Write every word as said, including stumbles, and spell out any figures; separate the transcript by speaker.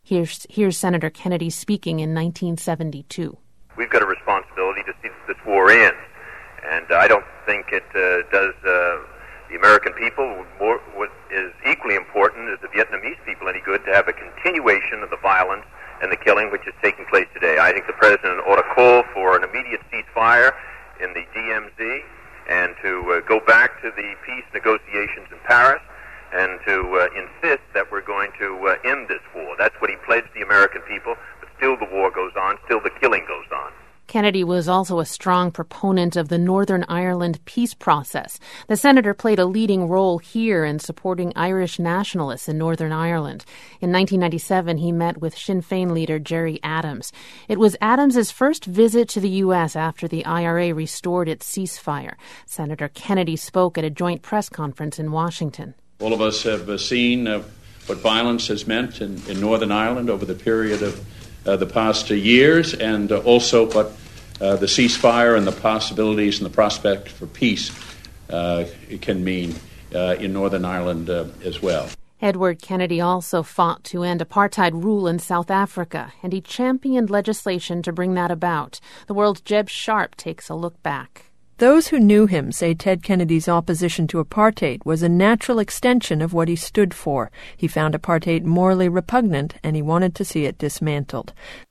Speaker 1: Here's, here's Senator Kennedy speaking in nineteen seventy-two.
Speaker 2: We've got a responsibility to see that this war ends, and I don't think it uh, does uh, the American people, more, what is equally important is the Vietnamese people any good to have a continuation of the violence and the killing which is taking place today. I think the President ought to call for an immediate ceasefire in the D M Z and to uh, go back to the peace negotiations in Paris and to uh, insist that we're going to uh, end this war. That's what he pledged the American people, but still the war goes on, still the killing goes on.
Speaker 1: Kennedy was also a strong proponent of the Northern Ireland peace process. The senator played a leading role here in supporting Irish nationalists in Northern Ireland. In nineteen ninety-seven, he met with Sinn Féin leader Gerry Adams. It was Adams's first visit to the U S after the I R A restored its ceasefire. Senator Kennedy spoke at a joint press conference in Washington.
Speaker 3: All of us have uh, seen uh, what violence has meant in, in Northern Ireland over the period of Uh, the past uh, years, and uh, also what uh, the ceasefire and the possibilities and the prospect for peace uh, can mean uh, in Northern Ireland uh, as well.
Speaker 1: Edward Kennedy also fought to end apartheid rule in South Africa, and he championed legislation to bring that about. The World's Jeb Sharp takes a look back.
Speaker 4: Those who knew him say Ted Kennedy's opposition to apartheid was a natural extension of what he stood for. He found apartheid morally repugnant, and he wanted to see it dismantled.